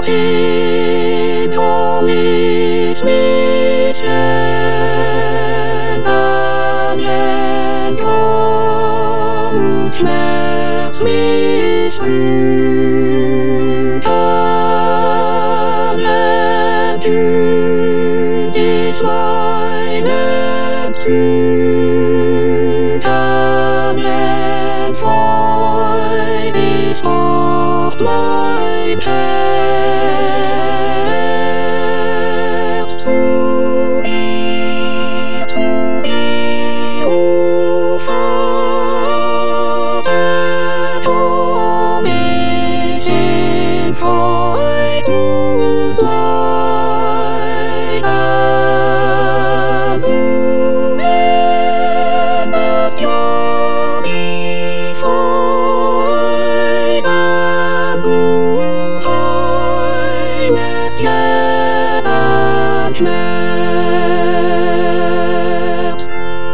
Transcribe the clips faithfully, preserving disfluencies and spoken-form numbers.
It's only mich und schmerz mich rührt. Alle Tür dich meinem Züg, alle Freud ich doch mein Herz zu dir, zu dir, o Vater, komm ich in Freud und Leid an. Du sendest ja die Freude an, du heilest jeden Schmerz.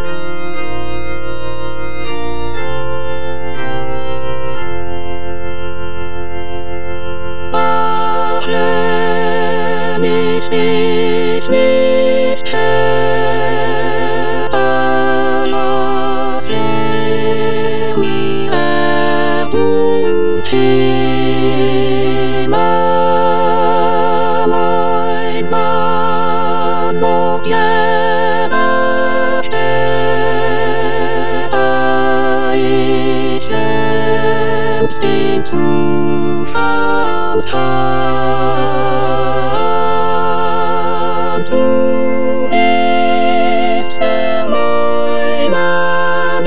Ach, wenn ich dich nicht hätte, was wäre und Thema, mein Mann noch jener Stätte, ich selbst den Zufallshand. Du bist in meinem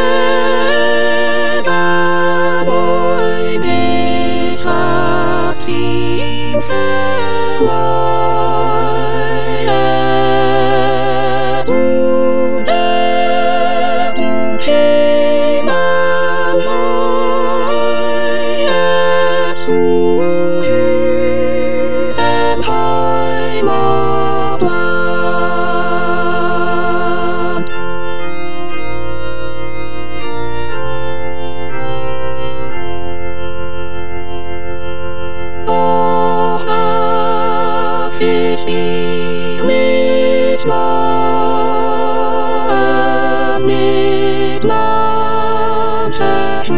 Leben ein sicheres Ziel verleiht. Du der und Himmel zu süßen Heimatland. Doch darf ich dir nicht nahe mit mancher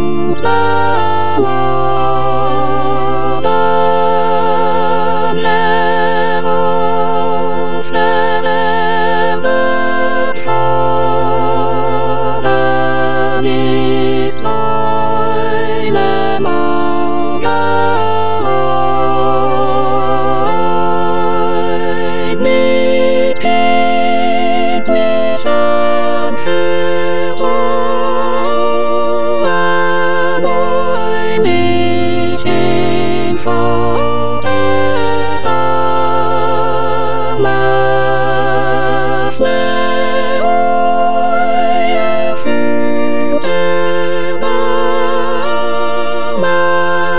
Schuldnerladen, herauf der Erde Schaden ist meinem Auge ein. Mit kindlichen Fürsorgen ein ich in Vaters Arme öffne euer Fühler Arme,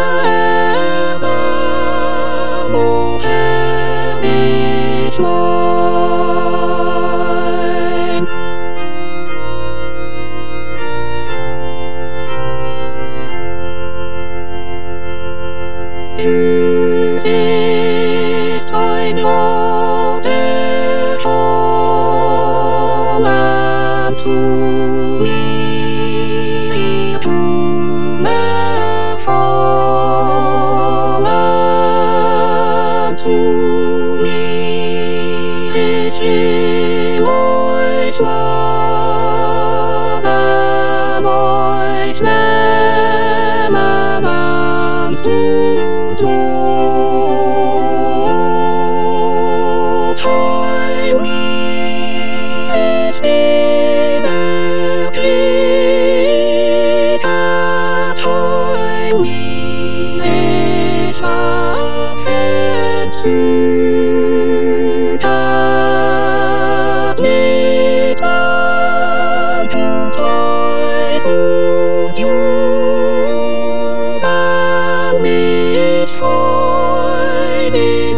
Erbarm, o Herr, dich mein. Süß ist ein Lob der Frommen zu mir, ihr Frommen zu mir. Ich will euch loben, euch nehmen ans Gut Lob. Heil mir ich Wiedergliedert, heil mir ich Waffenzügert, mit Land und Preis und Jubel mich freudig.